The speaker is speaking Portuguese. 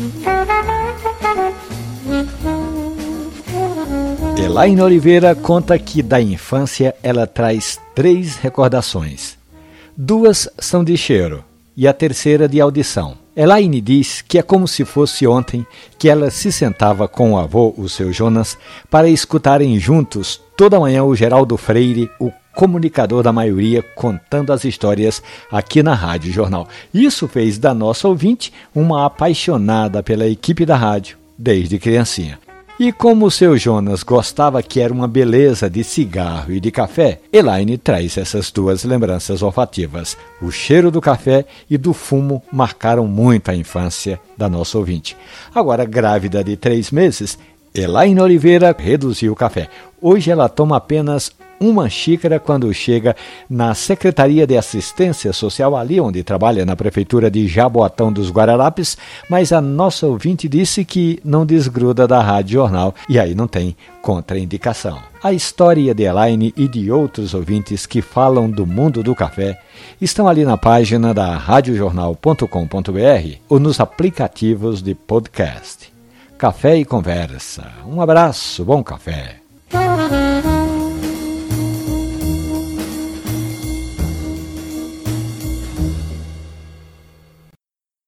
Elaine Oliveira conta que da infância ela traz 3 recordações. 2 são de cheiro e a terceira de audição. Elaine diz que é como se fosse ontem que ela se sentava com o avô, o seu Jonas, para escutarem juntos toda manhã o Geraldo Freire, o comunicador da maioria, contando as histórias aqui na Rádio Jornal. Isso fez da nossa ouvinte uma apaixonada pela equipe da rádio desde criancinha. E como o seu Jonas gostava que era uma beleza de cigarro e de café, Elaine traz essas 2 lembranças olfativas. O cheiro do café e do fumo marcaram muito a infância da nossa ouvinte. Agora, grávida de 3 meses, Elaine Oliveira reduziu o café. Hoje ela toma apenas 1 xícara quando chega na Secretaria de Assistência Social, ali onde trabalha na Prefeitura de Jaboatão dos Guararapes, mas a nossa ouvinte disse que não desgruda da Rádio Jornal e aí não tem contraindicação. A história de Elaine e de outros ouvintes que falam do mundo do café estão ali na página da radiojornal.com.br ou nos aplicativos de podcast. Café e conversa. Um abraço, bom café.